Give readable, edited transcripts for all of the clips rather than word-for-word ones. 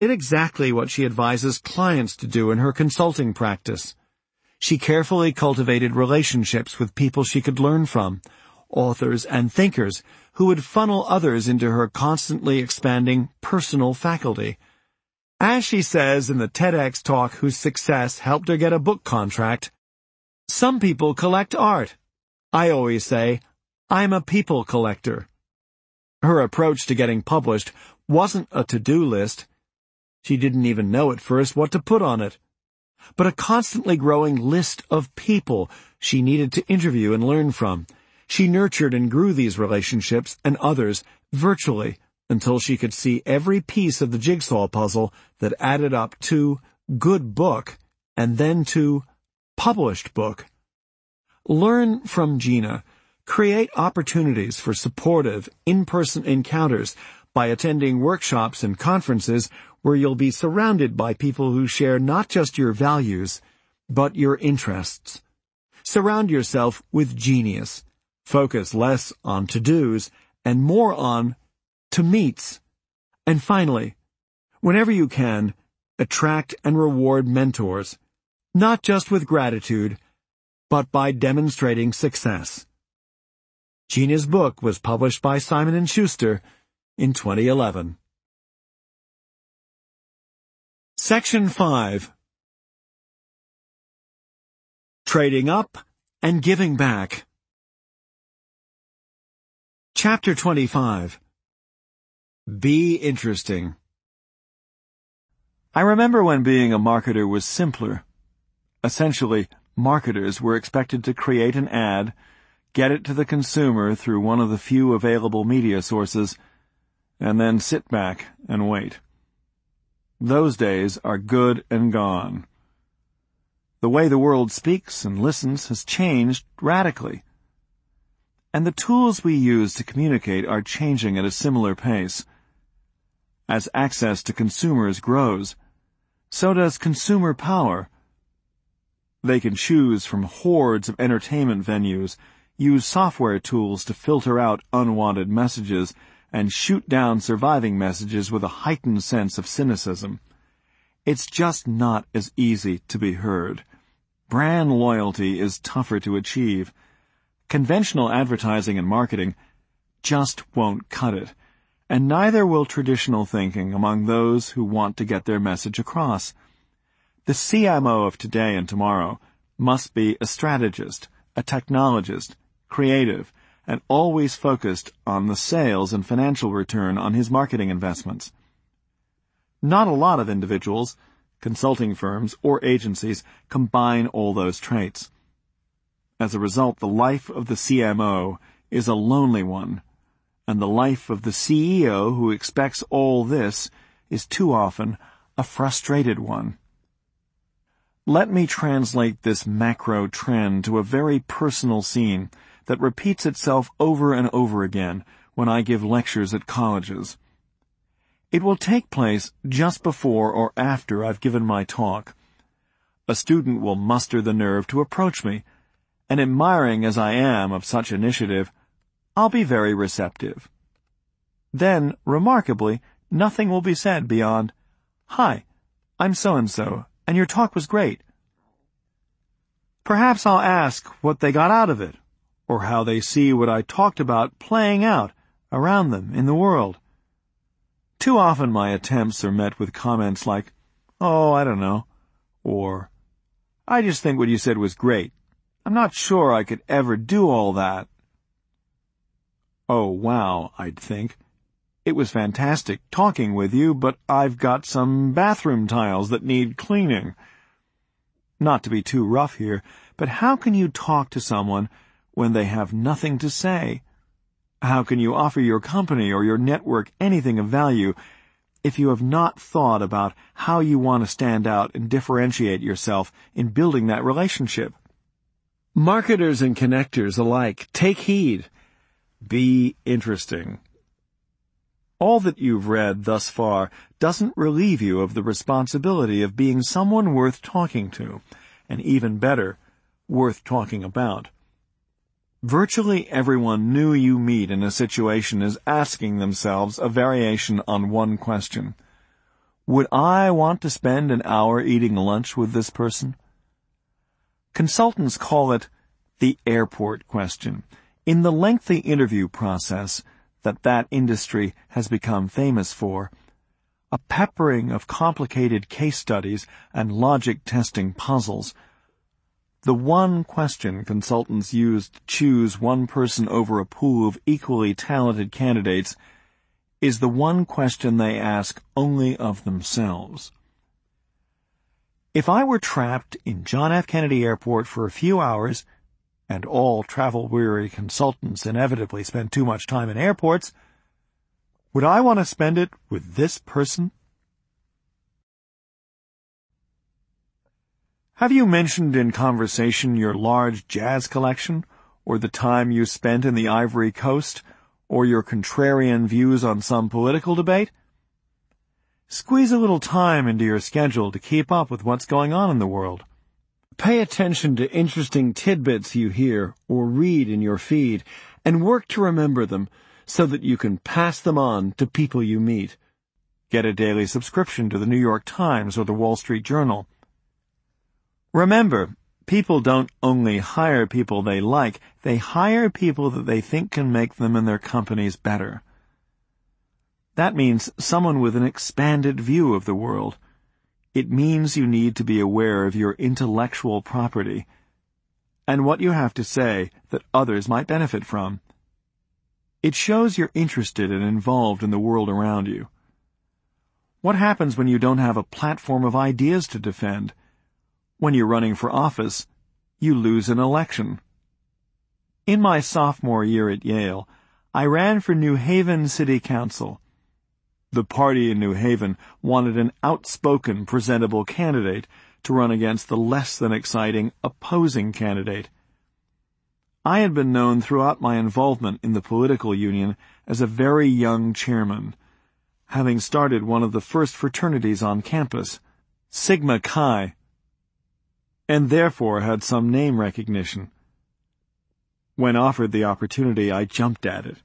did exactly what she advises clients to do in her consulting practice. She carefully cultivated relationships with people she could learn from, authors and thinkers who would funnel others into her constantly expanding personal faculty. As she says in the TEDx talk whose success helped her get a book contract, "Some people collect art. I always say, I'm a people collector." Her approach to getting published wasn't a to-do list. She didn't even know at first what to put on it, but a constantly growing list of people she needed to interview and learn from. She nurtured and grew these relationships and others virtually until she could see every piece of the jigsaw puzzle that added up to good book and then to published book. Learn from Gina. Create opportunities for supportive, in-person encounters by attending workshops and conferences where you'll be surrounded by people who share not just your values, but your interests. Surround yourself with genius. Focus less on to-dos and more on to-meets. And finally, whenever you can, attract and reward mentors, not just with gratitude, but by demonstrating success. Gina's book was published by Simon & Schuster in 2011. Section 5. Trading Up and Giving Back. Chapter 25. Be interesting. I remember when being a marketer was simpler. Essentially, marketers were expected to create an ad, get it to the consumer through one of the few available media sources, and then sit back and wait. Those days are good and gone. The way the world speaks and listens has changed radically. And the tools we use to communicate are changing at a similar pace. As access to consumers grows, so does consumer power. They can choose from hordes of entertainment venues, use software tools to filter out unwanted messages, and shoot down surviving messages with a heightened sense of cynicism. It's just not as easy to be heard. Brand loyalty is tougher to achieve. Conventional advertising and marketing just won't cut it, and neither will traditional thinking among those who want to get their message across. The CMO of today and tomorrow must be a strategist, a technologist, creative, and always focused on the sales and financial return on his marketing investments. Not a lot of individuals, consulting firms, or agencies combine all those traits. As a result, the life of the CMO is a lonely one, and the life of the CEO who expects all this is too often a frustrated one. Let me translate this macro trend to a very personal scene that repeats itself over and over again when I give lectures at colleges. It will take place just before or after I've given my talk. A student will muster the nerve to approach me, and admiring as I am of such initiative, I'll be very receptive. Then, remarkably, nothing will be said beyond, "Hi, I'm so-and-so, and your talk was great." Perhaps I'll ask what they got out of it, or how they see what I talked about playing out around them in the world. Too often my attempts are met with comments like, "Oh, I don't know," or, "I just think what you said was great. I'm not sure I could ever do all that." "Oh, wow," I'd think. "It was fantastic talking with you, but I've got some bathroom tiles that need cleaning." Not to be too rough here, but how can you talk to someone when they have nothing to say? How can you offer your company or your network anything of value if you have not thought about how you want to stand out and differentiate yourself in building that relationship? Marketers and connectors alike, take heed. Be interesting. All that you've read thus far doesn't relieve you of the responsibility of being someone worth talking to, and even better, worth talking about. Virtually everyone new you meet in a situation is asking themselves a variation on one question. Would I want to spend an hour eating lunch with this person? Consultants call it the airport question. In the lengthy interview process that industry has become famous for, a peppering of complicated case studies and logic-testing puzzles, the one question consultants use to choose one person over a pool of equally talented candidates is the one question they ask only of themselves. If I were trapped in John F. Kennedy Airport for a few hours, and all travel-weary consultants inevitably spend too much time in airports, would I want to spend it with this person? Have you mentioned in conversation your large jazz collection, or the time you spent in the Ivory Coast, or your contrarian views on some political debate? Squeeze a little time into your schedule to keep up with what's going on in the world. Pay attention to interesting tidbits you hear or read in your feed, and work to remember them so that you can pass them on to people you meet. Get a daily subscription to the New York Times or the Wall Street Journal. Remember, people don't only hire people they like, they hire people that they think can make them and their companies better. That means someone with an expanded view of the world. It means you need to be aware of your intellectual property and what you have to say that others might benefit from. It shows you're interested and involved in the world around you. What happens when you don't have a platform of ideas to defend? When you're running for office, you lose an election. In my sophomore year at Yale, I ran for New Haven City Council. The party in New Haven wanted an outspoken, presentable candidate to run against the less than exciting opposing candidate. I had been known throughout my involvement in the political union as a very young chairman, having started one of the first fraternities on campus, Sigma Chi, and therefore had some name recognition. When offered the opportunity, I jumped at it.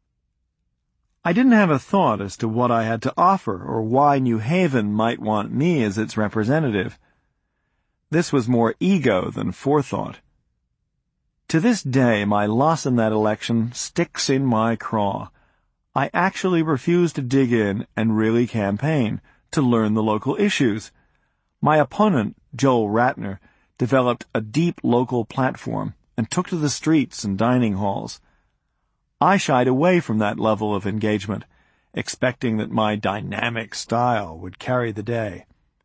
I didn't have a thought as to what I had to offer or why New Haven might want me as its representative. This was more ego than forethought. To this day, my loss in that election sticks in my craw. I actually refused to dig in and really campaign, to learn the local issues. My opponent, Joel Ratner, developed a deep local platform and took to the streets and dining halls. I shied away from that level of engagement, expecting that my dynamic style would carry the day.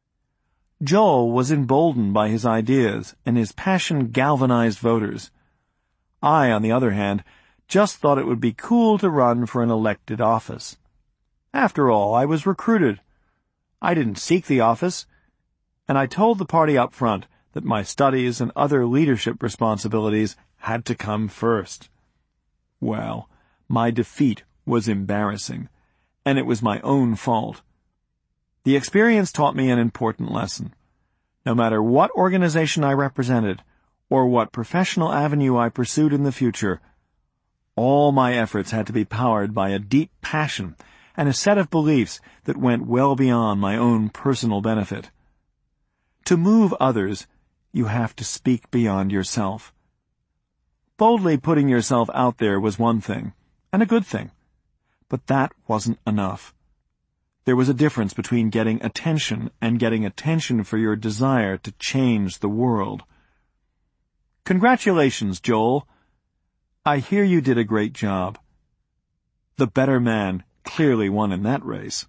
Joel was emboldened by his ideas, and his passion galvanized voters. I, on the other hand, just thought it would be cool to run for an elected office. After all, I was recruited. I didn't seek the office, and I told the party up front that my studies and other leadership responsibilities had to come first. Well, my defeat was embarrassing, and it was my own fault. The experience taught me an important lesson. No matter what organization I represented, or what professional avenue I pursued in the future, all my efforts had to be powered by a deep passion and a set of beliefs that went well beyond my own personal benefit. To move others, you have to speak beyond yourself. Boldly putting yourself out there was one thing, and a good thing, but that wasn't enough. There was a difference between getting attention and getting attention for your desire to change the world. Congratulations, Joel. I hear you did a great job. The better man clearly won in that race.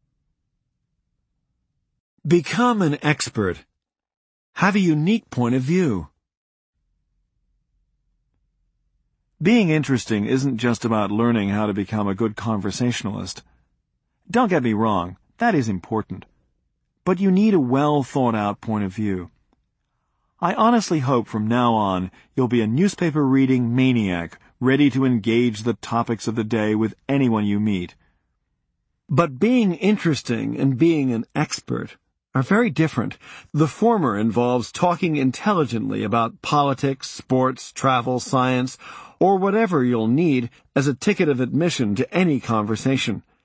Become an expert. Have a unique point of view. Being interesting isn't just about learning how to become a good conversationalist. Don't get me wrong, that is important. But you need a well-thought-out point of view. I honestly hope from now on you'll be a newspaper-reading maniac, ready to engage the topics of the day with anyone you meet. But being interesting and being an expert are very different. The former involves talking intelligently about politics, sports, travel, science, or whatever you'll need as a ticket of admission to any conversation.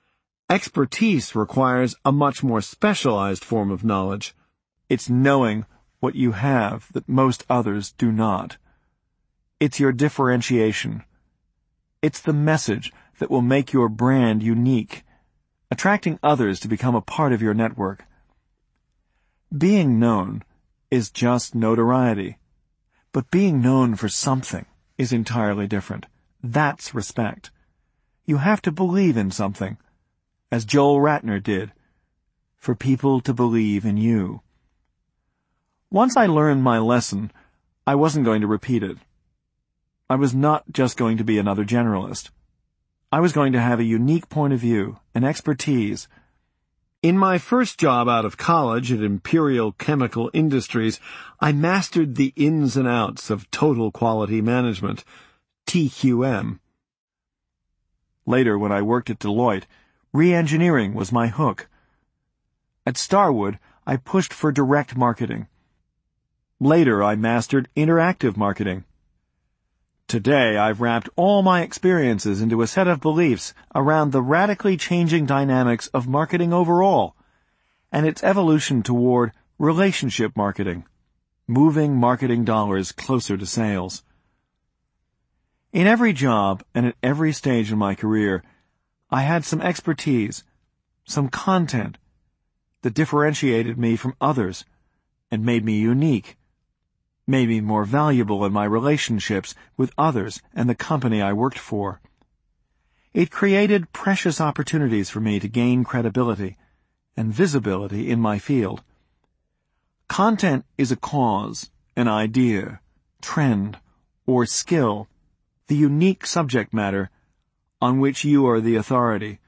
Expertise requires a much more specialized form of knowledge. It's knowing what you have that most others do not. It's your differentiation. It's the message that will make your brand unique, attracting others to become a part of your network. Being known is just notoriety, but being known for something is entirely different. That's respect. You have to believe in something, as Joel Ratner did, for people to believe in you. Once I learned my lesson, I wasn't going to repeat it. I was not just going to be another generalist. I was going to have a unique point of view, an expertise. In my first job out of college at Imperial Chemical Industries, I mastered the ins and outs of total quality management, TQM. Later, when I worked at Deloitte, re-engineering was my hook. At Starwood, I pushed for direct marketing. Later, I mastered interactive marketing. Today, I've wrapped all my experiences into a set of beliefs around the radically changing dynamics of marketing overall, and its evolution toward relationship marketing, moving marketing dollars closer to sales. In every job and at every stage in my career, I had some expertise, some content that differentiated me from others and made me unique, made me more valuable in my relationships with others and the company I worked for. It created precious opportunities for me to gain credibility and visibility in my field. Content is a cause, an idea, trend, or skill, the unique subject matter on which you are the authority.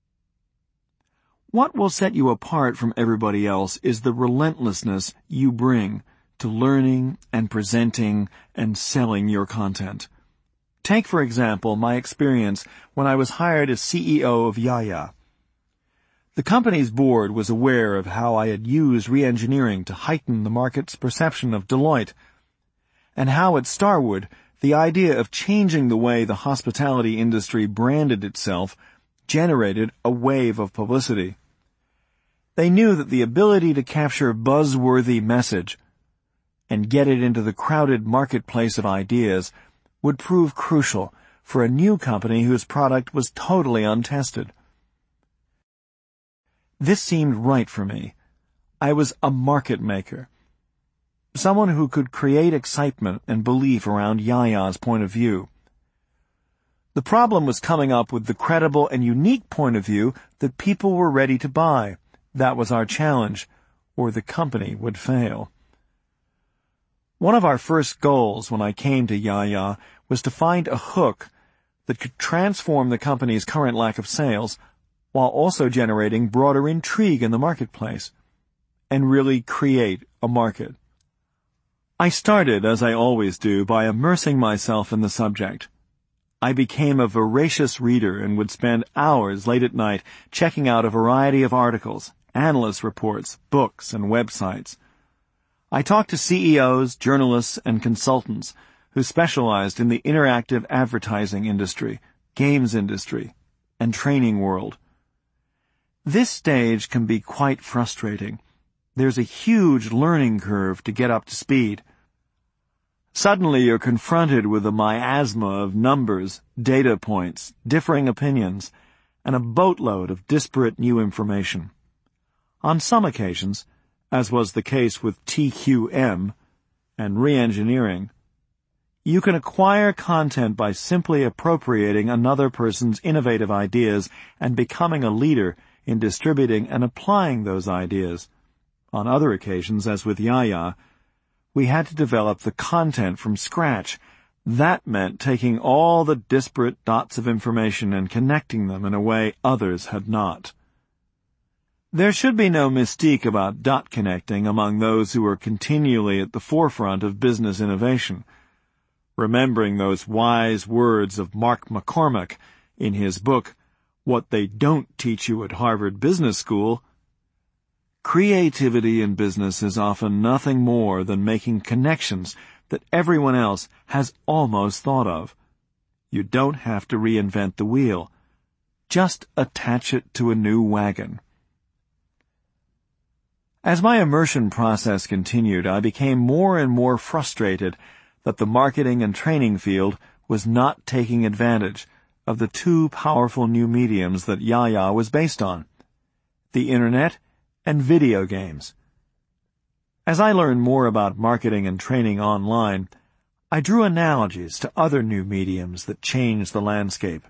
What will set you apart from everybody else is the relentlessness you bring to learning and presenting and selling your content. Take, for example, my experience when I was hired as CEO of Yaya. The company's board was aware of how I had used re-engineering to heighten the market's perception of Deloitte, and how at Starwood the idea of changing the way the hospitality industry branded itself generated a wave of publicity. They knew that the ability to capture buzzworthy message and get it into the crowded marketplace of ideas would prove crucial for a new company whose product was totally untested. This seemed right for me. I was a market maker, someone who could create excitement and belief around Yaya's point of view. The problem was coming up with the credible and unique point of view that people were ready to buy. That was our challenge, or the company would fail. One of our first goals when I came to Yaya was to find a hook that could transform the company's current lack of sales while also generating broader intrigue in the marketplace and really create a market. I started, as I always do, by immersing myself in the subject. I became a voracious reader and would spend hours late at night checking out a variety of articles, analyst reports, books, and websites. I talked to CEOs, journalists, and consultants who specialized in the interactive advertising industry, games industry, and training world. This stage can be quite frustrating. There's a huge learning curve to get up to speed. Suddenly you're confronted with a miasma of numbers, data points, differing opinions, and a boatload of disparate new information. On some occasions, as was the case with TQM and re-engineering, you can acquire content by simply appropriating another person's innovative ideas and becoming a leader in distributing and applying those ideas. On other occasions, as with Yaya, we had to develop the content from scratch. That meant taking all the disparate dots of information and connecting them in a way others had not. There should be no mystique about dot connecting among those who are continually at the forefront of business innovation. Remembering those wise words of Mark McCormack in his book, What They Don't Teach You at Harvard Business School, creativity in business is often nothing more than making connections that everyone else has almost thought of. You don't have to reinvent the wheel. just attach it to a new wagon. As my immersion process continued, I became more and more frustrated that the marketing and training field was not taking advantage of the two powerful new mediums that Yaya was based on, the Internet and video games. As I learned more about marketing and training online, I drew analogies to other new mediums that changed the landscape.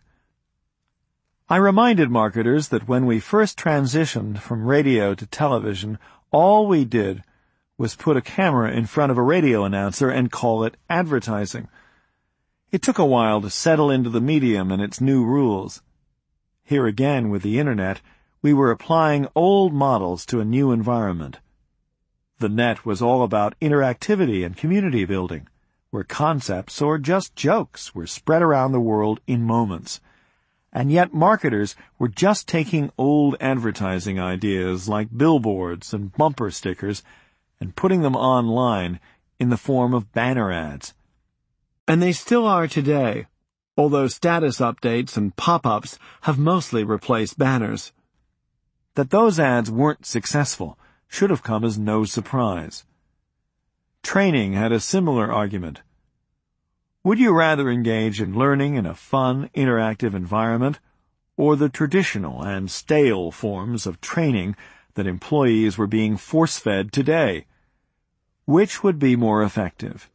I reminded marketers that when we first transitioned from radio to television, all we did was put a camera in front of a radio announcer and call it advertising. It took a while to settle into the medium and its new rules. Here again, with the Internet, we were applying old models to a new environment. The net was all about interactivity and community building, where concepts or just jokes were spread around the world in moments. And yet marketers were just taking old advertising ideas like billboards and bumper stickers and putting them online in the form of banner ads. And they still are today, although status updates and pop-ups have mostly replaced banners. That those ads weren't successful should have come as no surprise. Training had a similar argument. Would you rather engage in learning in a fun, interactive environment, or the traditional and stale forms of training that employees were being force-fed today? Which would be more effective?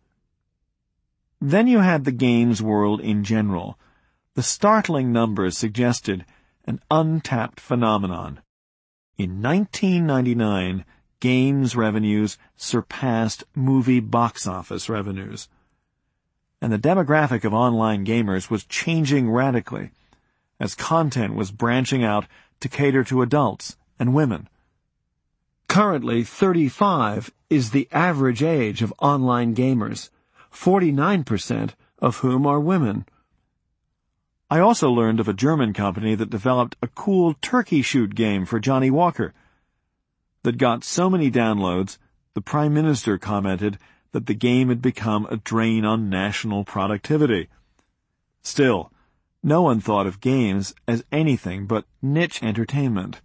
Then you had the games world in general. The startling numbers suggested an untapped phenomenon. In 1999, games revenues surpassed movie box office revenues. And the demographic of online gamers was changing radically, as content was branching out to cater to adults and women. Currently, 35 is the average age of online gamers, 49% of whom are women. I also learned of a German company that developed a cool turkey shoot game for Johnny Walker that got so many downloads, the Prime Minister commented that the game had become a drain on national productivity. Still, no one thought of games as anything but niche entertainment.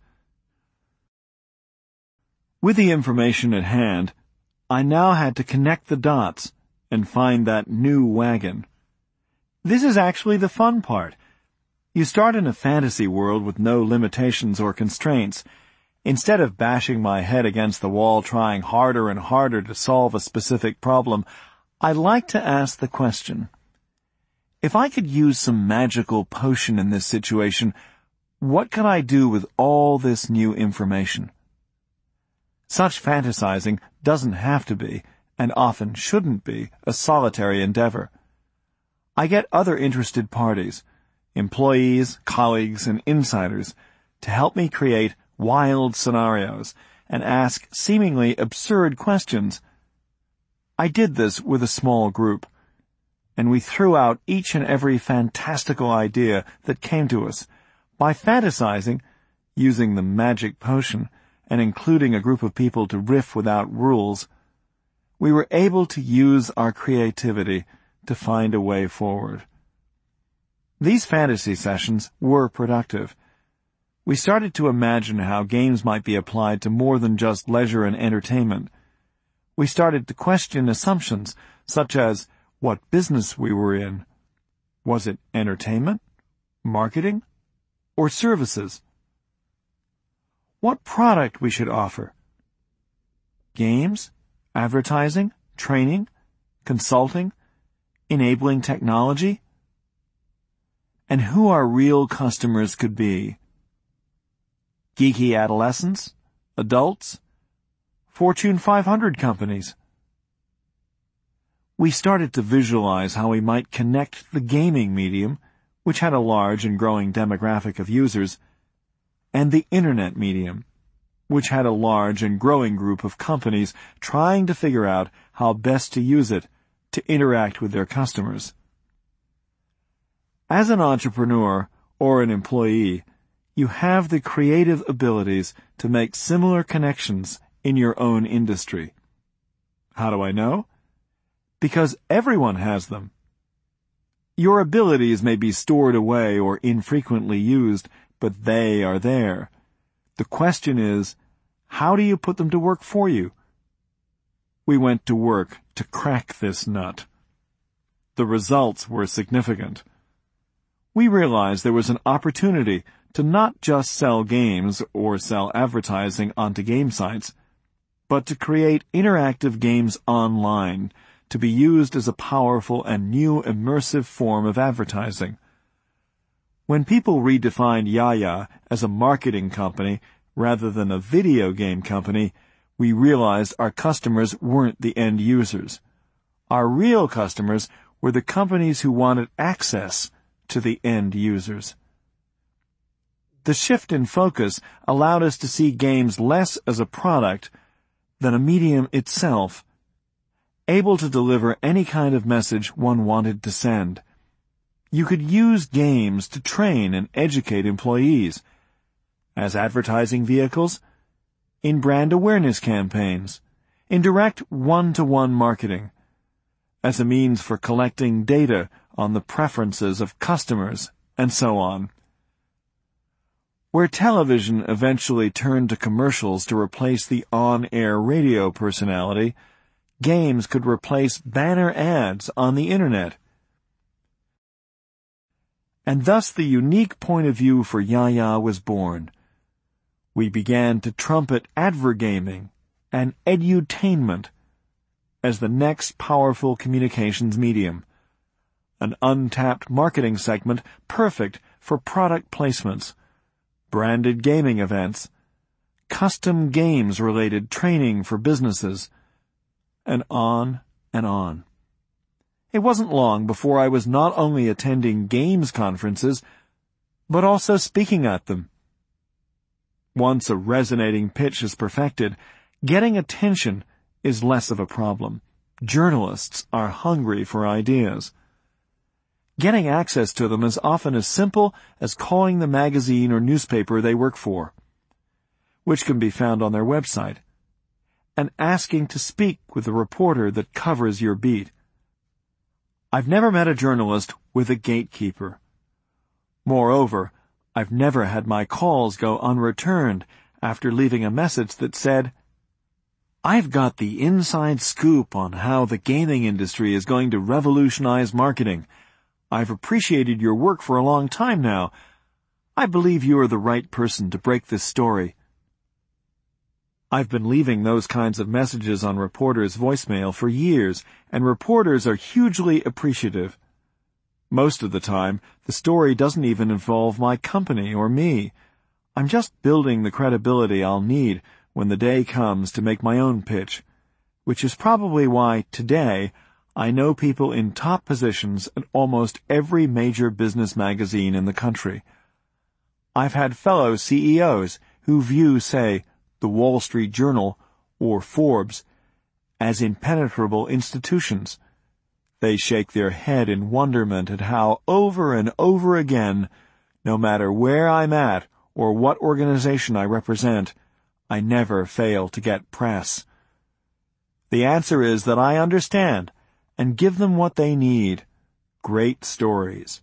With the information at hand, I now had to connect the dots and find that new wagon. This is actually the fun part. You start in a fantasy world with no limitations or constraints. Instead of bashing my head against the wall trying harder and harder to solve a specific problem, I like to ask the question, if I could use some magical potion in this situation, what could I do with all this new information? Such fantasizing doesn't have to be, and often shouldn't be, a solitary endeavor. I get other interested parties, employees, colleagues, and insiders, to help me create wild scenarios and ask seemingly absurd questions. I did this with a small group, and we threw out each and every fantastical idea that came to us. By fantasizing, using the magic potion, and including a group of people to riff without rules, we were able to use our creativity to find a way forward. These fantasy sessions were productive. We started to imagine how games might be applied to more than just leisure and entertainment. We started to question assumptions, such as what business we were in. Was it entertainment, marketing, or services? What product we should offer? Games, advertising, training, consulting, enabling technology? And who our real customers could be? Geeky adolescents, adults, Fortune 500 companies. We started to visualize how we might connect the gaming medium, which had a large and growing demographic of users, and the Internet medium, which had a large and growing group of companies trying to figure out how best to use it to interact with their customers. As an entrepreneur or an employee, you have the creative abilities to make similar connections in your own industry. How do I know? Because everyone has them. Your abilities may be stored away or infrequently used, but they are there. The question is, how do you put them to work for you? We went to work to crack this nut. The results were significant. We realized there was an opportunity to not just sell games or sell advertising onto game sites, but to create interactive games online to be used as a powerful and new immersive form of advertising. When people redefined Yaya as a marketing company rather than a video game company, we realized our customers weren't the end users. Our real customers were the companies who wanted access to the end users. The shift in focus allowed us to see games less as a product than a medium itself, able to deliver any kind of message one wanted to send. You could use games to train and educate employees, as advertising vehicles, in brand awareness campaigns, in direct one-to-one marketing, as a means for collecting data on the preferences of customers, and so on. Where television eventually turned to commercials to replace the on-air radio personality, games could replace banner ads on the Internet. And thus the unique point of view for Yaya was born. We began to trumpet advergaming and edutainment as the next powerful communications medium, an untapped marketing segment perfect for product placements, branded gaming events, custom games-related training for businesses, and on and on. It wasn't long before I was not only attending games conferences, but also speaking at them. Once a resonating pitch is perfected, getting attention is less of a problem. Journalists are hungry for ideas. Getting access to them is often as simple as calling the magazine or newspaper they work for, which can be found on their website, and asking to speak with the reporter that covers your beat. I've never met a journalist with a gatekeeper. Moreover, I've never had my calls go unreturned after leaving a message that said, "I've got the inside scoop on how the gaming industry is going to revolutionize marketing. I've appreciated your work for a long time now. I believe you are the right person to break this story." I've been leaving those kinds of messages on reporters' voicemail for years, and reporters are hugely appreciative. Most of the time, the story doesn't even involve my company or me. I'm just building the credibility I'll need when the day comes to make my own pitch, which is probably why, today, I know people in top positions at almost every major business magazine in the country. I've had fellow CEOs who view, say, the Wall Street Journal or Forbes as impenetrable institutions. They shake their head in wonderment at how, over and over again, no matter where I'm at or what organization I represent, I never fail to get press. The answer is that I understand and give them what they need: great stories.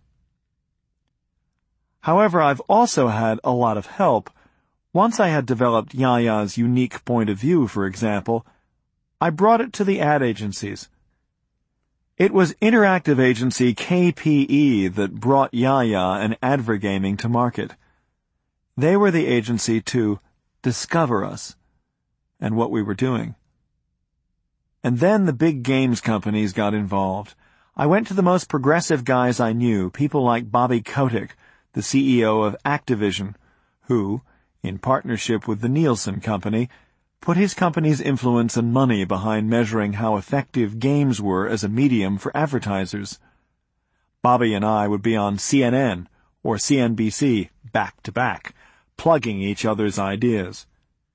However, I've also had a lot of help. Once I had developed Yaya's unique point of view, for example, I brought it to the ad agencies. It was interactive agency KPE that brought Yaya and advergaming to market. They were the agency to discover us and what we were doing. And then the big games companies got involved. I went to the most progressive guys I knew, people like Bobby Kotick, the CEO of Activision, who, in partnership with the Nielsen Company, put his company's influence and money behind measuring how effective games were as a medium for advertisers. Bobby and I would be on CNN or CNBC back to back, plugging each other's ideas.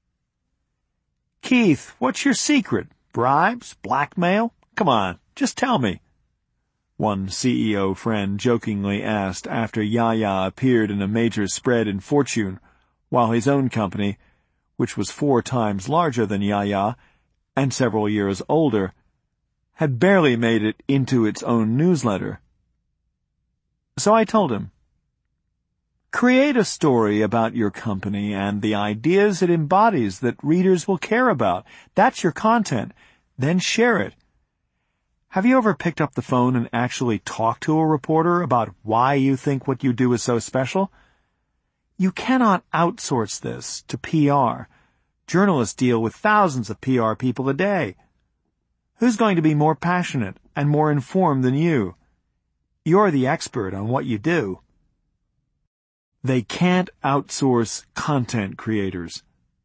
"Keith, what's your secret? Bribes? Blackmail? Come on, just tell me," one CEO friend jokingly asked after Yaya appeared in a major spread in fortune, while his own company, which was 4 times larger than Yaya and several years older, had barely made it into its own newsletter. So I told him, Create a story about your company and the ideas it embodies that readers will care about. That's your content. Then share it. Have you ever picked up the phone and actually talked to a reporter about why you think what you do is so special? You cannot outsource this to PR. Journalists deal with thousands of PR people a day. Who's going to be more passionate and more informed than you? You're the expert on what you do. They can't outsource content creators.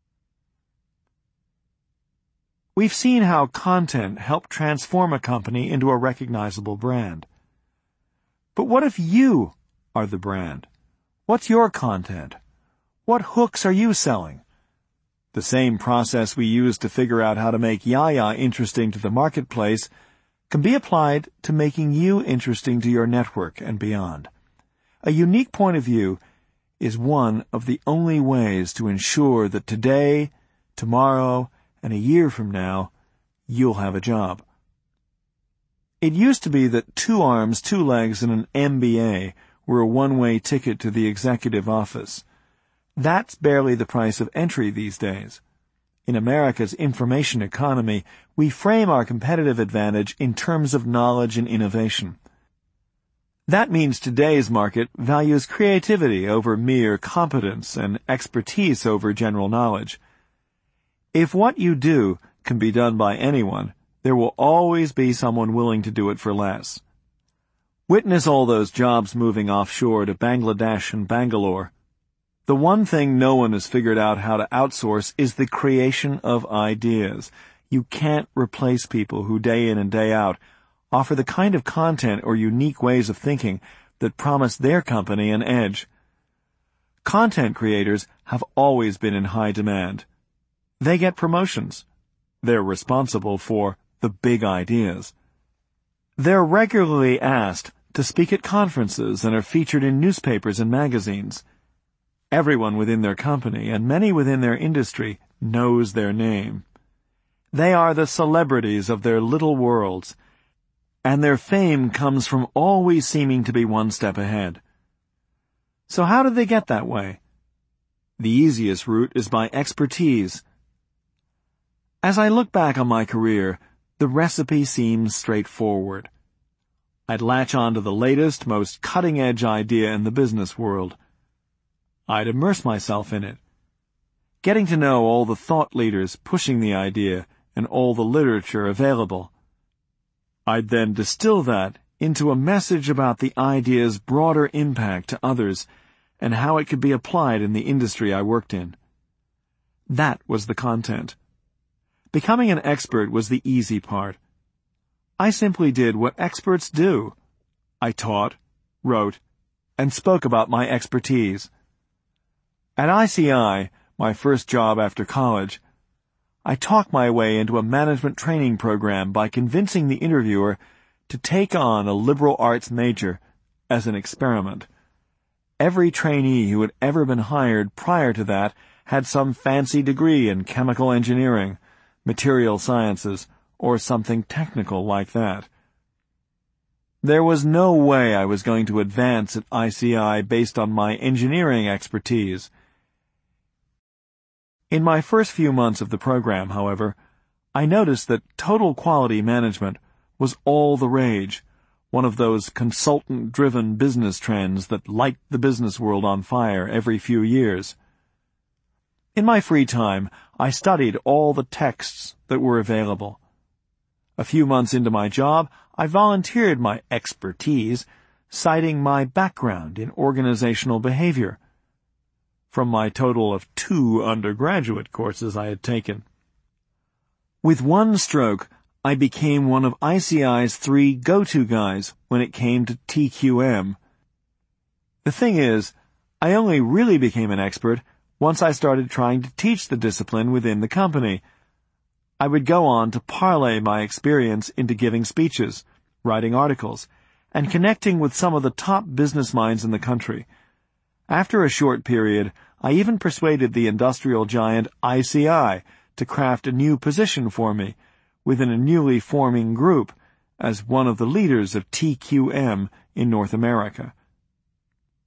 We've seen how content helped transform a company into a recognizable brand. But what if you are the brand? What's your content? What hooks are you selling? The same process we use to figure out how to make Yaya interesting to the marketplace can be applied to making you interesting to your network and beyond. A unique point of view is one of the only ways to ensure that today, tomorrow, and a year from now, you'll have a job. It used to be that 2 arms, 2 legs, and an MBA were a one-way ticket to the executive office. That's barely the price of entry these days. In America's information economy, we frame our competitive advantage in terms of knowledge and innovation. That means today's market values creativity over mere competence and expertise over general knowledge. If what you do can be done by anyone, there will always be someone willing to do it for less. Witness all those jobs moving offshore to Bangladesh and Bangalore. The one thing no one has figured out how to outsource is the creation of ideas. You can't replace people who day in and day out offer the kind of content or unique ways of thinking that promise their company an edge. Content creators have always been in high demand. They get promotions. They're responsible for the big ideas. They're regularly asked to speak at conferences and are featured in newspapers and magazines. Everyone within their company and many within their industry knows their name. They are the celebrities of their little worlds, and their fame comes from always seeming to be one step ahead. So how did they get that way? The easiest route is by expertise. As I look back on my career, the recipe seems straightforward. I'd latch on to the latest, most cutting-edge idea in the business world. I'd immerse myself in it, getting to know all the thought leaders pushing the idea and all the literature available. I'd then distill that into a message about the idea's broader impact to others and how it could be applied in the industry I worked in. That was the content. Becoming an expert was the easy part. I simply did what experts do. I taught, wrote, and spoke about my expertise. At ICI, my first job after college, I talked my way into a management training program by convincing the interviewer to take on a liberal arts major as an experiment. Every trainee who had ever been hired prior to that had some fancy degree in chemical engineering, material sciences, or something technical like that. There was no way I was going to advance at ICI based on my engineering expertise. In my first few months of the program, however, I noticed that total quality management was all the rage, one of those consultant-driven business trends that light the business world on fire every few years. In my free time, I studied all the texts that were available. A few months into my job, I volunteered my expertise, citing my background in organizational behavior, from my total of 2 undergraduate courses I had taken. With one stroke, I became one of ICI's 3 go-to guys when it came to TQM. The thing is, I only really became an expert once I started trying to teach the discipline within the company. I would go on to parlay my experience into giving speeches, writing articles, and connecting with some of the top business minds in the country. After a short period, I even persuaded the industrial giant ICI to craft a new position for me within a newly forming group as one of the leaders of TQM in North America.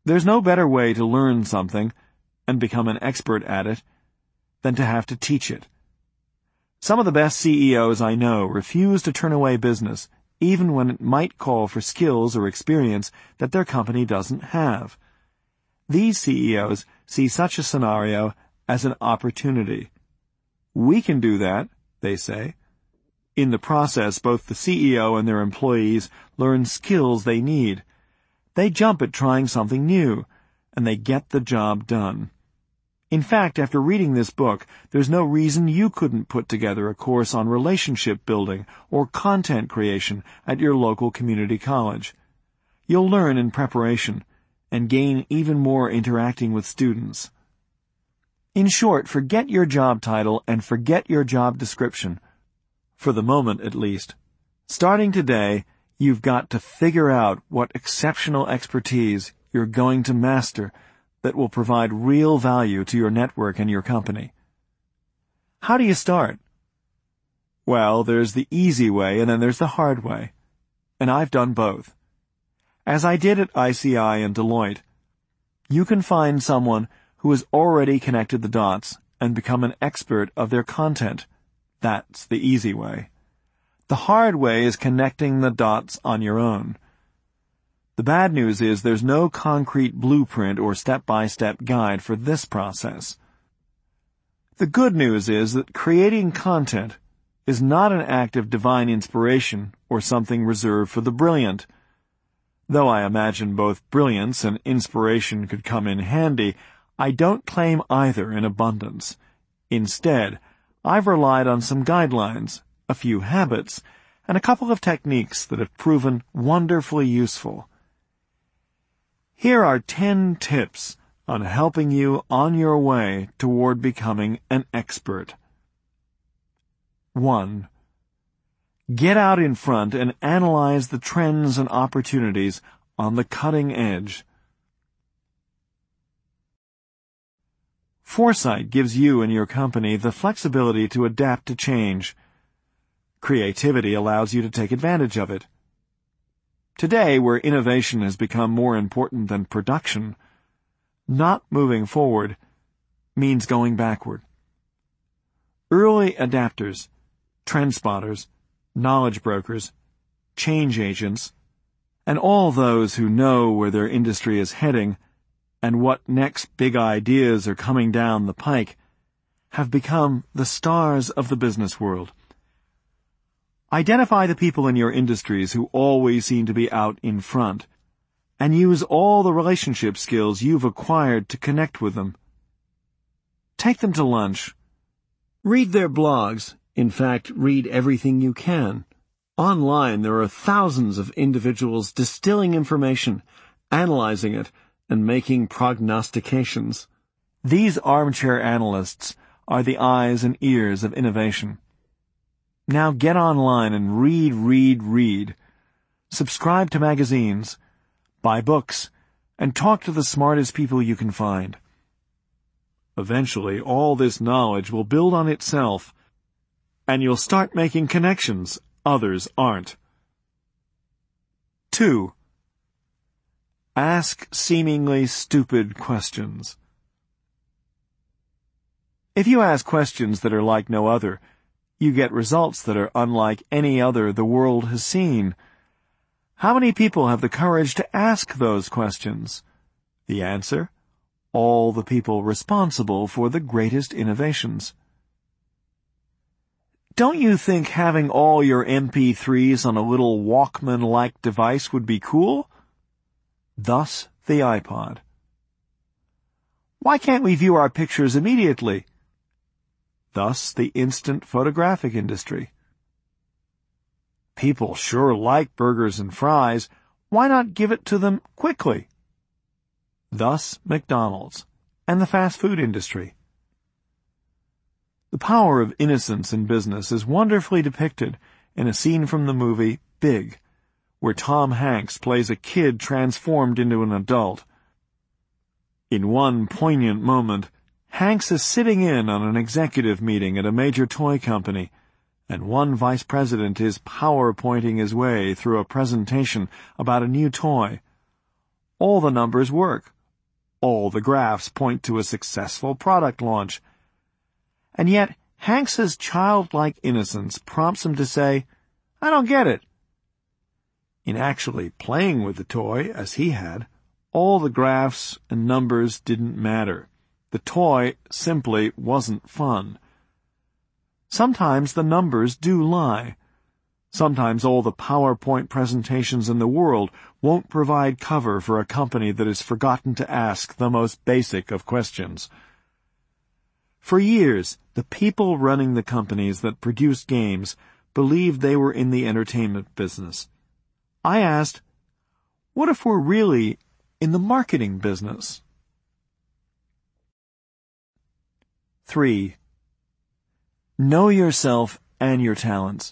There's no better way to learn something and become an expert at it than to have to teach it. Some of the best CEOs I know refuse to turn away business, even when it might call for skills or experience that their company doesn't have. These CEOs see such a scenario as an opportunity. We can do that, they say. In the process, both the CEO and their employees learn skills they need. They jump at trying something new, and they get the job done. In fact, after reading this book, there's no reason you couldn't put together a course on relationship building or content creation at your local community college. You'll learn in preparation and gain even more interacting with students. In short, forget your job title and forget your job description. For the moment, at least. Starting today, you've got to figure out what exceptional expertise you're going to master that will provide real value to your network and your company. How do you start? Well, there's the easy way and then there's the hard way. And I've done both. As I did at ICI and Deloitte, you can find someone who has already connected the dots and become an expert of their content. That's the easy way. The hard way is connecting the dots on your own. The bad news is there's no concrete blueprint or step-by-step guide for this process. The good news is that creating content is not an act of divine inspiration or something reserved for the brilliant. Though I imagine both brilliance and inspiration could come in handy, I don't claim either in abundance. Instead, I've relied on some guidelines, a few habits, and a couple of techniques that have proven wonderfully useful. Here are 10 tips on helping you on your way toward becoming an expert. 1. Get out in front and analyze the trends and opportunities on the cutting edge. Foresight gives you and your company the flexibility to adapt to change. Creativity allows you to take advantage of it. Today, where innovation has become more important than production, not moving forward means going backward. Early adapters, trend spotters, knowledge brokers, change agents, and all those who know where their industry is heading and what next big ideas are coming down the pike have become the stars of the business world. Identify the people in your industries who always seem to be out in front, and use all the relationship skills you've acquired to connect with them. Take them to lunch. Read their blogs. In fact, read everything you can. Online, there are thousands of individuals distilling information, analyzing it, and making prognostications. These armchair analysts are the eyes and ears of innovation. Now get online and read. Subscribe to magazines, buy books, and talk to the smartest people you can find. Eventually, all this knowledge will build on itself, and you'll start making connections others aren't. 2. Ask seemingly stupid questions. If you ask questions that are like no other, you get results that are unlike any other the world has seen. How many people have the courage to ask those questions? The answer: all the people responsible for the greatest innovations. Don't you think having all your MP3s on a little Walkman-like device would be cool? Thus the iPod. Why can't we view our pictures immediately? Thus the instant photographic industry. People sure like burgers and fries. Why not give it to them quickly? Thus McDonald's and the fast food industry. The power of innocence in business is wonderfully depicted in a scene from the movie Big, where Tom Hanks plays a kid transformed into an adult. In one poignant moment, Hanks is sitting in on an executive meeting at a major toy company, and one vice president is PowerPointing his way through a presentation about a new toy. All the numbers work. All the graphs point to a successful product launch. And yet, Hanks's childlike innocence prompts him to say, "I don't get it." In actually playing with the toy, as he had, all the graphs and numbers didn't matter. The toy simply wasn't fun. Sometimes the numbers do lie. Sometimes all the PowerPoint presentations in the world won't provide cover for a company that has forgotten to ask the most basic of questions. For years, the people running the companies that produced games believed they were in the entertainment business. I asked, what if we're really in the marketing business? 3. Know yourself and your talents.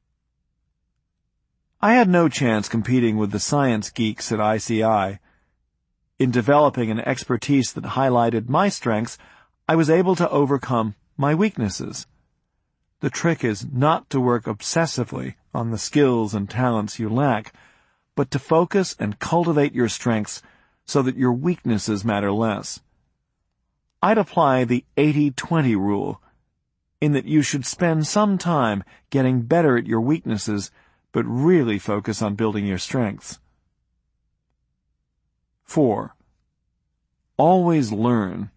I had no chance competing with the science geeks at ICI. In developing an expertise that highlighted my strengths, I was able to overcome my weaknesses. The trick is not to work obsessively on the skills and talents you lack, but to focus and cultivate your strengths so that your weaknesses matter less. I'd apply the 80-20 rule, in that you should spend some time getting better at your weaknesses, but really focus on building your strengths. 4. Always learn.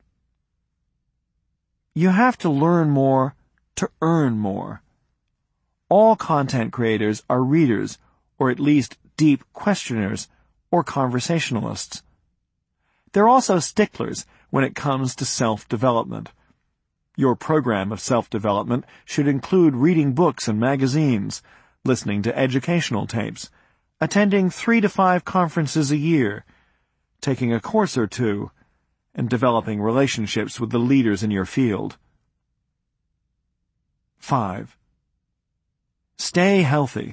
You have to learn more to earn more. All content creators are readers, or at least deep questioners, or conversationalists. They're also sticklers when it comes to self-development. Your program of self-development should include reading books and magazines, listening to educational tapes, attending 3 to 5 conferences a year, taking a course or two, and developing relationships with the leaders in your field. 5. Stay healthy.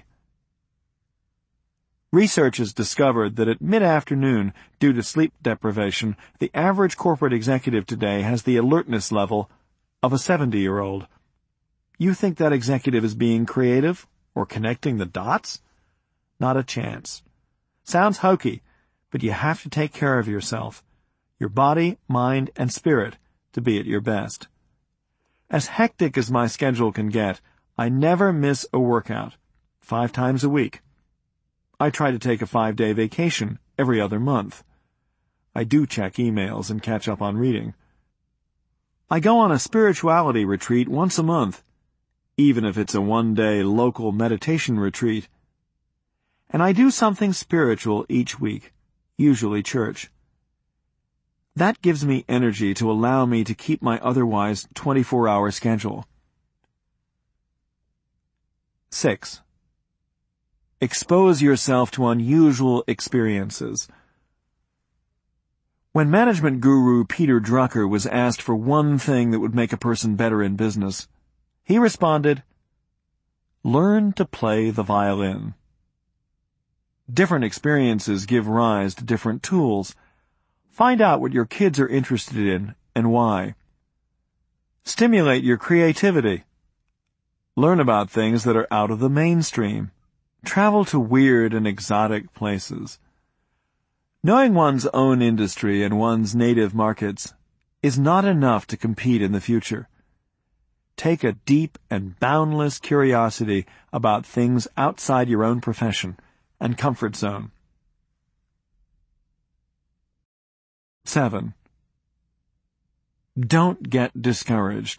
Research has discovered that at mid-afternoon, due to sleep deprivation, the average corporate executive today has the alertness level of a 70-year-old. You think that executive is being creative or connecting the dots? Not a chance. Sounds hokey, but you have to take care of yourself, your body, mind, and spirit, to be at your best. As hectic as my schedule can get, I never miss a workout, 5 times a week. I try to take a 5-day vacation every other month. I do check emails and catch up on reading. I go on a spirituality retreat once a month, even if it's a 1-day local meditation retreat. And I do something spiritual each week, usually church. That gives me energy to allow me to keep my otherwise 24-hour schedule. 6. Expose yourself to unusual experiences. When management guru Peter Drucker was asked for one thing that would make a person better in business, he responded, "Learn to play the violin." Different experiences give rise to different tools. Find out what your kids are interested in and why. Stimulate your creativity. Learn about things that are out of the mainstream. Travel to weird and exotic places. Knowing one's own industry and one's native markets is not enough to compete in the future. Take a deep and boundless curiosity about things outside your own profession and comfort zone. 7. Don't get discouraged.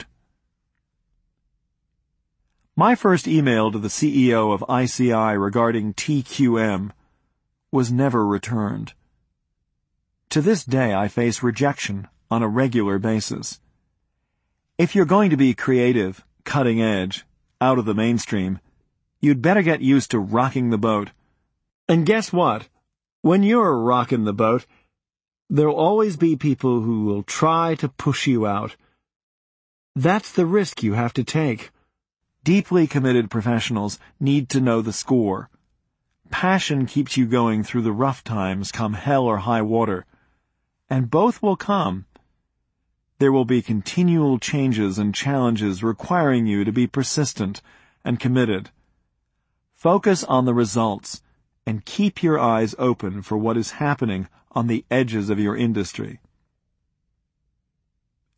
My first email to the CEO of ICI regarding TQM was never returned. To this day, I face rejection on a regular basis. If you're going to be creative, cutting edge, out of the mainstream, you'd better get used to rocking the boat. And guess what? When you're rocking the boat, there'll always be people who will try to push you out. That's the risk you have to take. Deeply committed professionals need to know the score. Passion keeps you going through the rough times, come hell or high water. And both will come. There will be continual changes and challenges requiring you to be persistent and committed. Focus on the results and keep your eyes open for what is happening on the edges of your industry.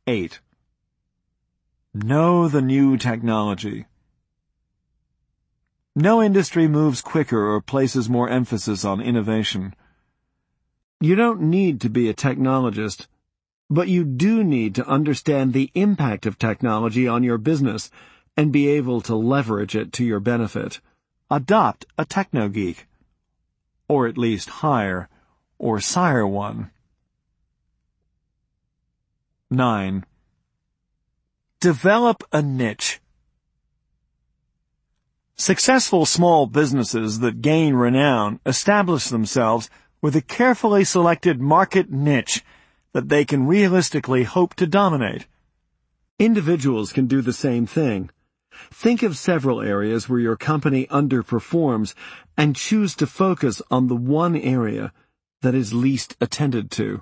8. Know the new technology. No industry moves quicker or places more emphasis on innovation. You don't need to be a technologist, but you do need to understand the impact of technology on your business and be able to leverage it to your benefit. Adopt a techno-geek. Or at least hire or sire one. 9. Develop a niche. Successful small businesses that gain renown establish themselves with a carefully selected market niche that they can realistically hope to dominate. Individuals can do the same thing. Think of several areas where your company underperforms and choose to focus on the one area that is least attended to.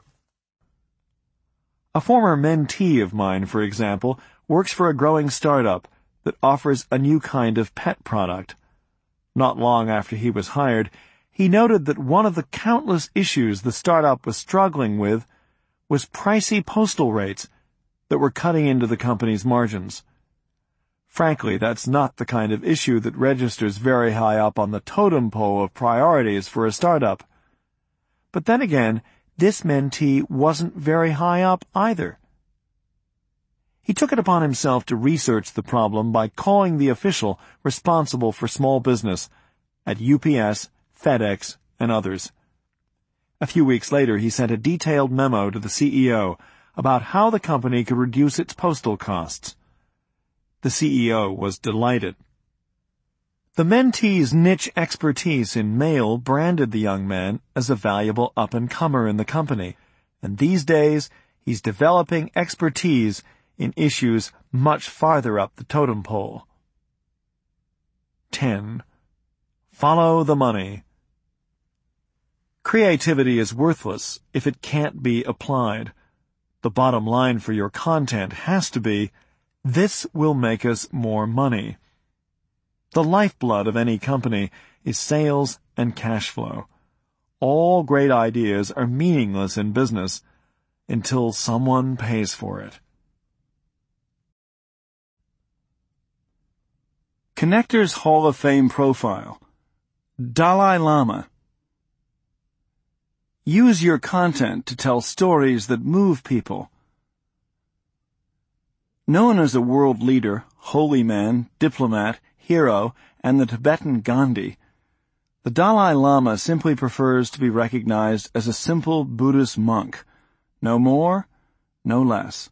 A former mentee of mine, for example, works for a growing startup that offers a new kind of pet product. Not long after he was hired, he noted that one of the countless issues the startup was struggling with was pricey postal rates that were cutting into the company's margins. Frankly, that's not the kind of issue that registers very high up on the totem pole of priorities for a startup. But then again, this mentee wasn't very high up either. He took it upon himself to research the problem by calling the official responsible for small business at UPS, FedEx, and others. A few weeks later, he sent a detailed memo to the CEO about how the company could reduce its postal costs. The CEO was delighted. The mentee's niche expertise in mail branded the young man as a valuable up-and-comer in the company, and these days he's developing expertise in issues much farther up the totem pole. 10. Follow the money. Creativity is worthless if it can't be applied. The bottom line for your content has to be, this will make us more money. The lifeblood of any company is sales and cash flow. All great ideas are meaningless in business until someone pays for it. Connector's Hall of Fame profile. Dalai Lama. Use your content to tell stories that move people. Known as a world leader, holy man, diplomat, hero, and the Tibetan Gandhi, the Dalai Lama simply prefers to be recognized as a simple Buddhist monk. No more, no less.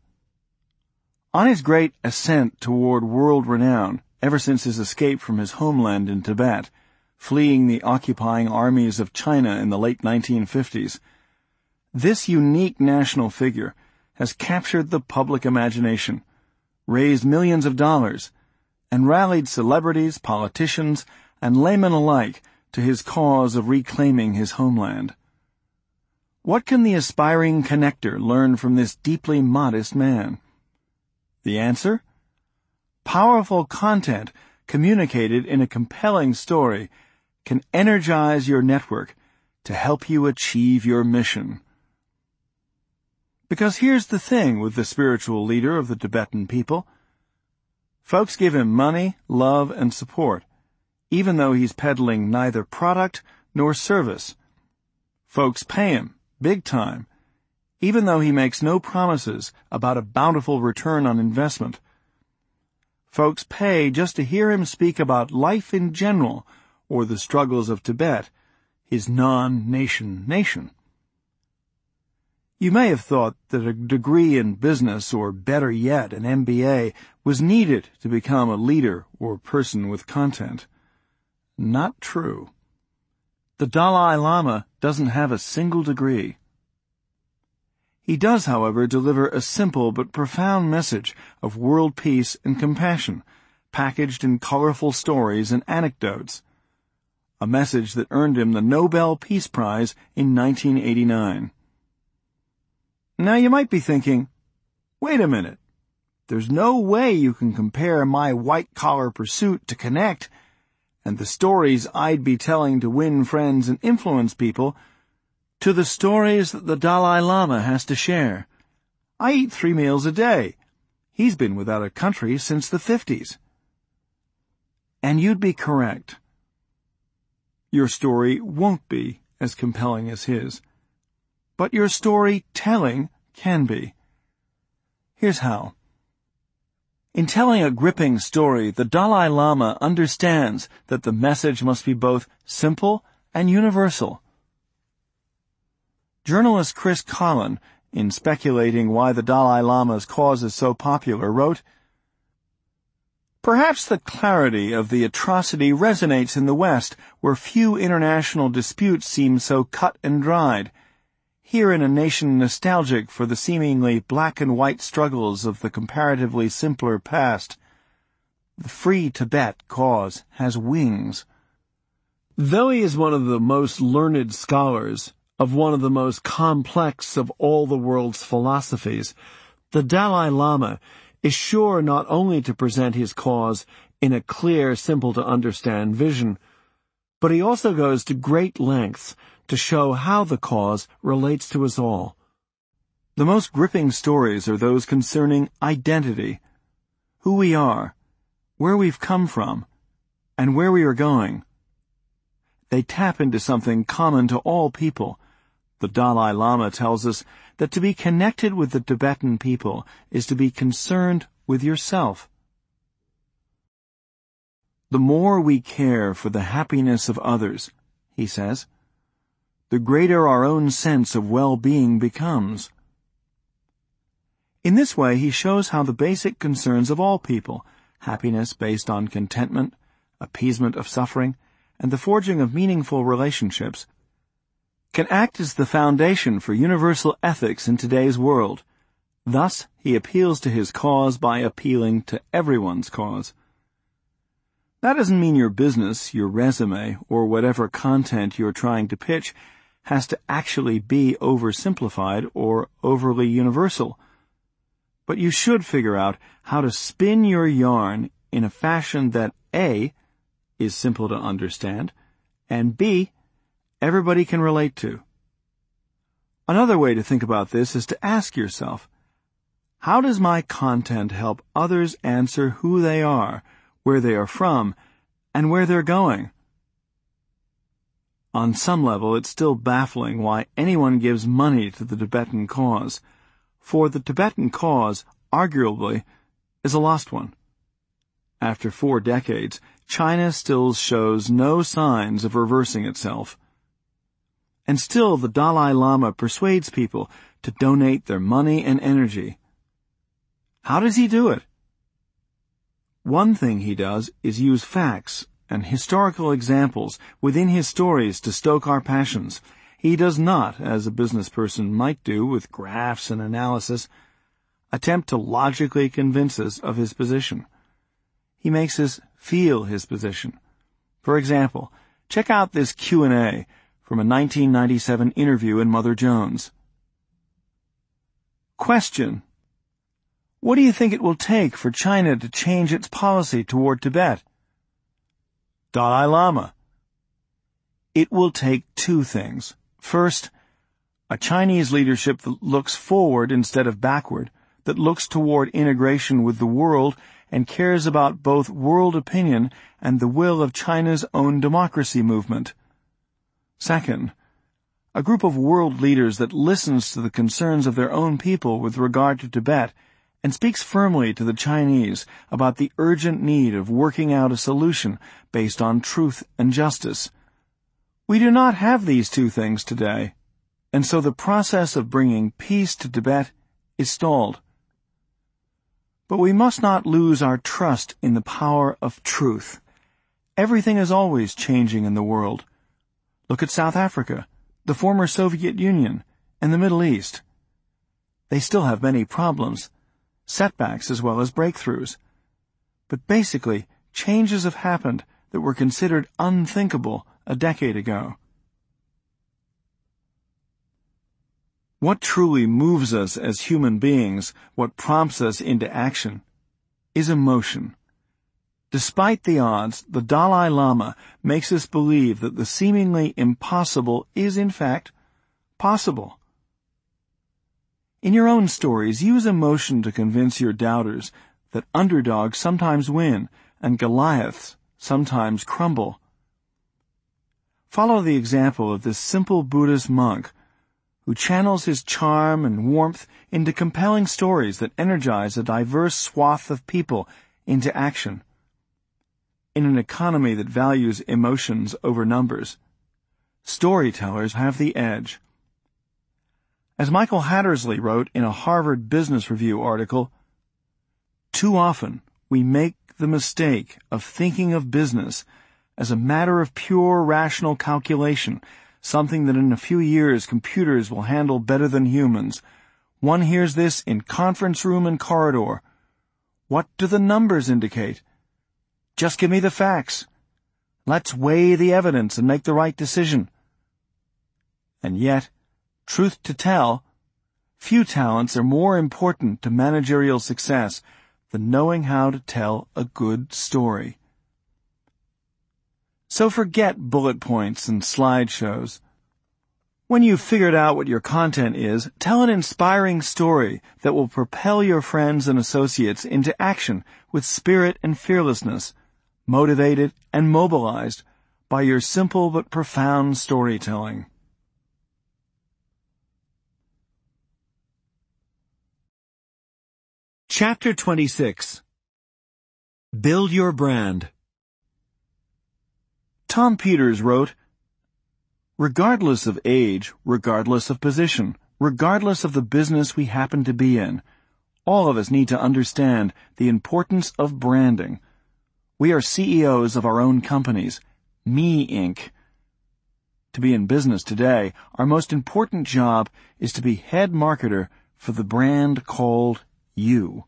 On his great ascent toward world renown, ever since his escape from his homeland in Tibet, fleeing the occupying armies of China in the late 1950s, this unique national figure has captured the public imagination, raised millions of dollars, and rallied celebrities, politicians, and laymen alike to his cause of reclaiming his homeland. What can the aspiring connector learn from this deeply modest man? The answer? Powerful content communicated in a compelling story can energize your network to help you achieve your mission. Because here's the thing with the spiritual leader of the Tibetan people. Folks give him money, love, and support, even though he's peddling neither product nor service. Folks pay him, big time, even though he makes no promises about a bountiful return on investment. Folks pay just to hear him speak about life in general or the struggles of Tibet, his non-nation nation. You may have thought that a degree in business, or better yet, an MBA, was needed to become a leader or person with content. Not true. The Dalai Lama doesn't have a single degree. He does, however, deliver a simple but profound message of world peace and compassion, packaged in colorful stories and anecdotes. A message that earned him the Nobel Peace Prize in 1989. Now you might be thinking, wait a minute, there's no way you can compare my white-collar pursuit to connect and the stories I'd be telling to win friends and influence people to the stories that the Dalai Lama has to share. I eat 3 meals a day. He's been without a country since the 50s. And you'd be correct. Your story won't be as compelling as his. But your storytelling can be. Here's how. In telling a gripping story, the Dalai Lama understands that the message must be both simple and universal. Journalist Chris Collin, in speculating why the Dalai Lama's cause is so popular, wrote, "Perhaps the clarity of the atrocity resonates in the West, where few international disputes seem so cut and dried. Here in a nation nostalgic for the seemingly black and white struggles of the comparatively simpler past, the Free Tibet cause has wings." Though he is one of the most learned scholars of one of the most complex of all the world's philosophies, the Dalai Lama is sure not only to present his cause in a clear, simple-to-understand vision, but he also goes to great lengths to show how the cause relates to us all. The most gripping stories are those concerning identity, who we are, where we've come from, and where we are going. They tap into something common to all people. The Dalai Lama tells us that to be connected with the Tibetan people is to be concerned with yourself. The more we care for the happiness of others, he says, the greater our own sense of well-being becomes. In this way, he shows how the basic concerns of all people, happiness based on contentment, appeasement of suffering, and the forging of meaningful relationships, can act as the foundation for universal ethics in today's world. Thus, he appeals to his cause by appealing to everyone's cause. That doesn't mean your business, your resume, or whatever content you're trying to pitch has to actually be oversimplified or overly universal. But you should figure out how to spin your yarn in a fashion that A, is simple to understand, and B, everybody can relate to. Another way to think about this is to ask yourself, how does my content help others answer who they are, where they are from, and where they're going? On some level, it's still baffling why anyone gives money to the Tibetan cause, for the Tibetan cause, arguably, is a lost one. After 4 decades, China still shows no signs of reversing itself. And still the Dalai Lama persuades people to donate their money and energy. How does he do it? One thing he does is use facts and historical examples within his stories to stoke our passions. He does not, as a business person might do with graphs and analysis, attempt to logically convince us of his position. He makes us feel his position. For example, check out this Q&A from a 1997 interview in Mother Jones. Question: what do you think it will take for China to change its policy toward Tibet? Dalai Lama: it will take 2 things. First, a Chinese leadership that looks forward instead of backward, that looks toward integration with the world and cares about both world opinion and the will of China's own democracy movement. Second, a group of world leaders that listens to the concerns of their own people with regard to Tibet and speaks firmly to the Chinese about the urgent need of working out a solution based on truth and justice. We do not have these 2 things today, and so the process of bringing peace to Tibet is stalled. But we must not lose our trust in the power of truth. Everything is always changing in the world. Look at South Africa, the former Soviet Union, and the Middle East. They still have many problems, setbacks as well as breakthroughs. But basically, changes have happened that were considered unthinkable a decade ago. What truly moves us as human beings, what prompts us into action, is emotion. Despite the odds, the Dalai Lama makes us believe that the seemingly impossible is, in fact, possible. In your own stories, use emotion to convince your doubters that underdogs sometimes win and Goliaths sometimes crumble. Follow the example of this simple Buddhist monk who channels his charm and warmth into compelling stories that energize a diverse swath of people into action. In an economy that values emotions over numbers, storytellers have the edge. As Michael Hattersley wrote in a Harvard Business Review article, "Too often we make the mistake of thinking of business as a matter of pure rational calculation, something that in a few years computers will handle better than humans. One hears this in conference room and corridor. What do the numbers indicate? Just give me the facts. Let's weigh the evidence and make the right decision." And yet, truth to tell, few talents are more important to managerial success than knowing how to tell a good story. So forget bullet points and slideshows. When you've figured out what your content is, tell an inspiring story that will propel your friends and associates into action with spirit and fearlessness, motivated and mobilized by your simple but profound storytelling. Chapter 26. Build Your Brand. Tom Peters wrote, "Regardless of age, regardless of position, regardless of the business we happen to be in, all of us need to understand the importance of branding. We are CEOs of our own companies, Me Inc. To be in business today, our most important job is to be head marketer for the brand called you."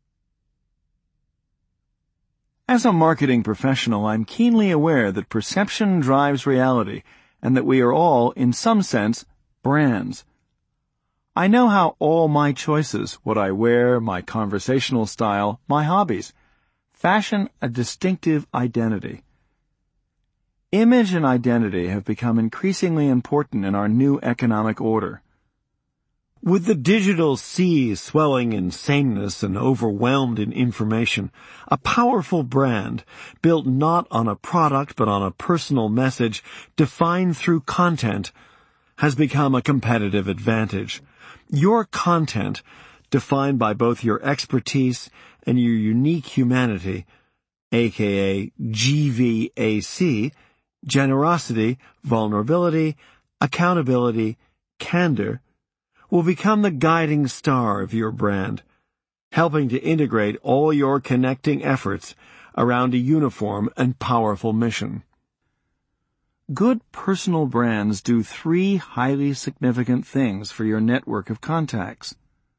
As a marketing professional, I'm keenly aware that perception drives reality, and that we are all, in some sense, brands. I know how all my choices, what I wear, my conversational style, my hobbies, fashion a distinctive identity. Image and identity have become increasingly important in our new economic order. With the digital sea swelling in sameness and overwhelmed in information, a powerful brand, built not on a product but on a personal message, defined through content, has become a competitive advantage. Your content, defined by both your expertise and your unique humanity, aka GVAC, generosity, vulnerability, accountability, candor, will become the guiding star of your brand, helping to integrate all your connecting efforts around a uniform and powerful mission. Good personal brands do 3 highly significant things for your network of contacts.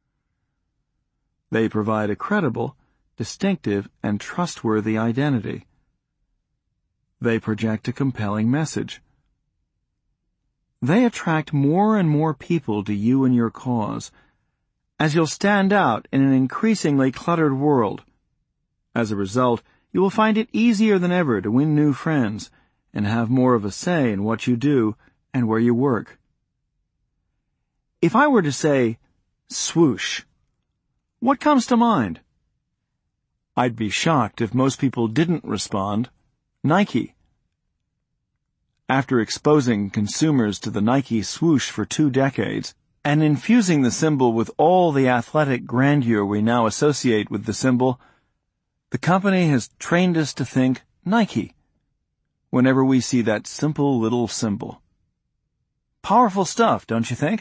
They provide a credible, distinctive, and trustworthy identity. They project a compelling message. They attract more and more people to you and your cause, as you'll stand out in an increasingly cluttered world. As a result, you will find it easier than ever to win new friends and have more of a say in what you do and where you work. If I were to say, swoosh, what comes to mind? I'd be shocked if most people didn't respond, Nike. After exposing consumers to the Nike swoosh for 2 decades, and infusing the symbol with all the athletic grandeur we now associate with the symbol, the company has trained us to think Nike whenever we see that simple little symbol. Powerful stuff, don't you think?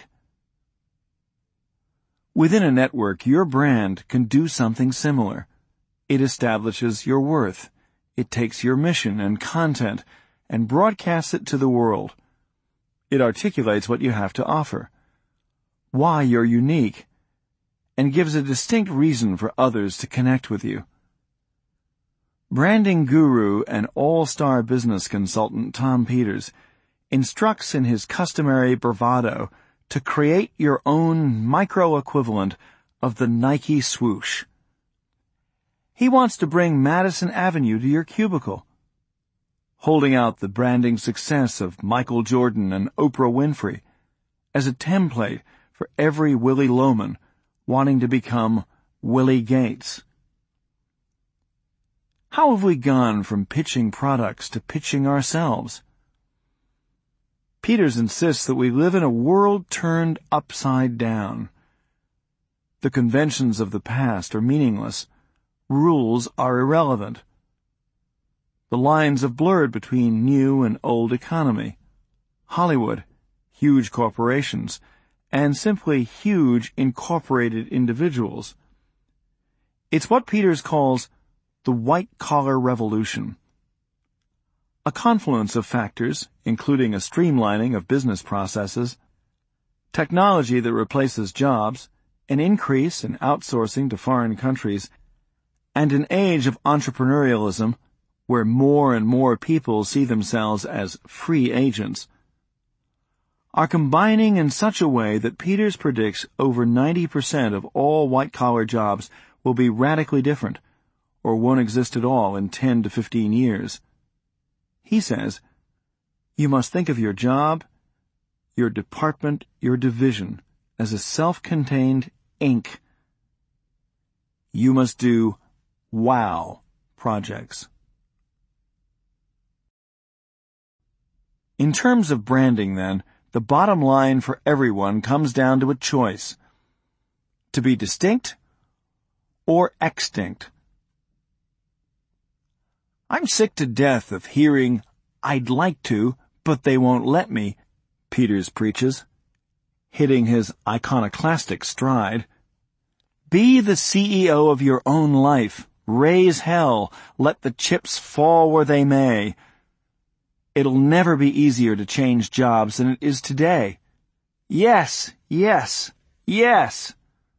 Within a network, your brand can do something similar. It establishes your worth. It takes your mission and content and broadcasts it to the world. It articulates what you have to offer, why you're unique, and gives a distinct reason for others to connect with you. Branding guru and all-star business consultant Tom Peters instructs in his customary bravado to create your own micro-equivalent of the Nike swoosh. He wants to bring Madison Avenue to your cubicle, holding out the branding success of Michael Jordan and Oprah Winfrey as a template for every Willy Loman wanting to become Willie Gates. How have we gone from pitching products to pitching ourselves? Peters insists that we live in a world turned upside down. The conventions of the past are meaningless. Rules are irrelevant. The lines have blurred between new and old economy, Hollywood, huge corporations, and simply huge incorporated individuals. It's what Peters calls the white-collar revolution. A confluence of factors, including a streamlining of business processes, technology that replaces jobs, an increase in outsourcing to foreign countries, and an age of entrepreneurialism where more and more people see themselves as free agents, are combining in such a way that Peters predicts over 90% of all white-collar jobs will be radically different, or won't exist at all in 10 to 15 years. He says, you must think of your job, your department, your division, as a self-contained Inc. You must do wow projects. In terms of branding, then, the bottom line for everyone comes down to a choice: to be distinct or extinct. I'm sick to death of hearing, "I'd like to, but they won't let me," Peters preaches, hitting his iconoclastic stride. Be the CEO of your own life. Raise hell. Let the chips fall where they may. It'll never be easier to change jobs than it is today. Yes, yes, yes.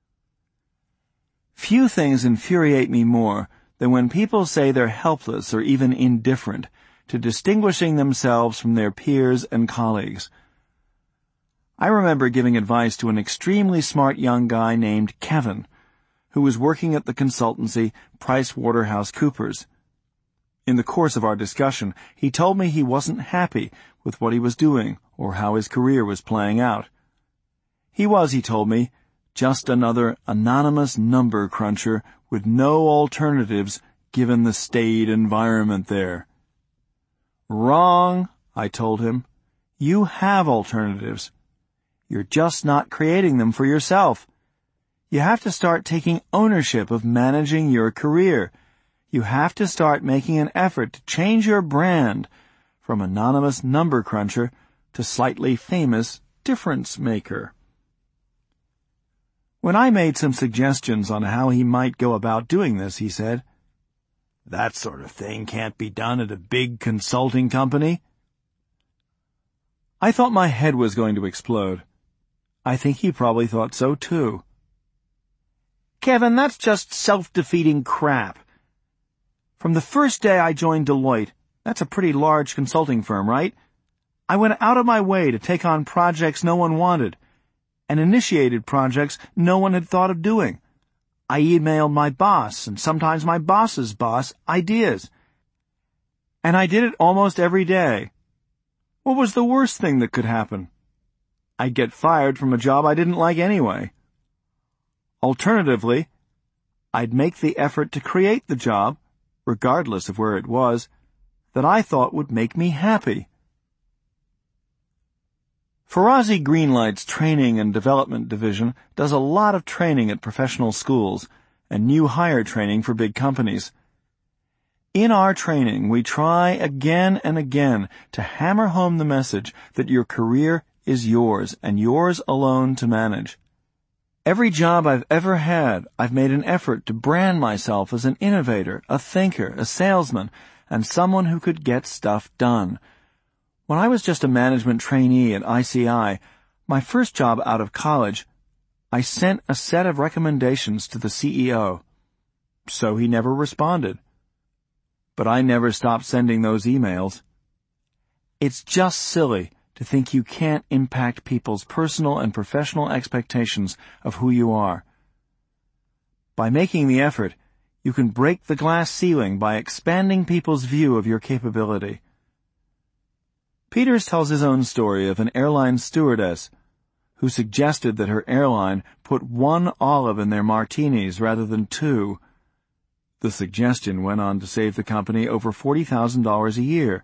Few things infuriate me more than when people say they're helpless or even indifferent to distinguishing themselves from their peers and colleagues. I remember giving advice to an extremely smart young guy named Kevin, who was working at the consultancy PricewaterhouseCoopers. In the course of our discussion, he told me he wasn't happy with what he was doing or how his career was playing out. He was, he told me, just another anonymous number cruncher with no alternatives given the staid environment there. Wrong, I told him. You have alternatives. You're just not creating them for yourself. You have to start taking ownership of managing your career. You have to start making an effort to change your brand from anonymous number cruncher to slightly famous difference maker. When I made some suggestions on how he might go about doing this, he said, "That sort of thing can't be done at a big consulting company." I thought my head was going to explode. I think he probably thought so too. "Kevin, that's just self-defeating crap. From the first day I joined Deloitte, that's a pretty large consulting firm, right? I went out of my way to take on projects no one wanted, and initiated projects no one had thought of doing. I emailed my boss, and sometimes my boss's boss, ideas. And I did it almost every day. What was the worst thing that could happen? I'd get fired from a job I didn't like anyway. Alternatively, I'd make the effort to create the job, regardless of where it was, that I thought would make me happy." Farazi Greenlight's Training and Development Division does a lot of training at professional schools and new hire training for big companies. In our training, we try again and again to hammer home the message that your career is yours and yours alone to manage. Every job I've ever had, I've made an effort to brand myself as an innovator, a thinker, a salesman, and someone who could get stuff done. When I was just a management trainee at ICI, my first job out of college, I sent a set of recommendations to the CEO. So he never responded. But I never stopped sending those emails. It's just silly to think you can't impact people's personal and professional expectations of who you are. By making the effort, you can break the glass ceiling by expanding people's view of your capability. Peters tells his own story of an airline stewardess who suggested that her airline put 1 olive in their martinis rather than 2. The suggestion went on to save the company over $40,000 a year,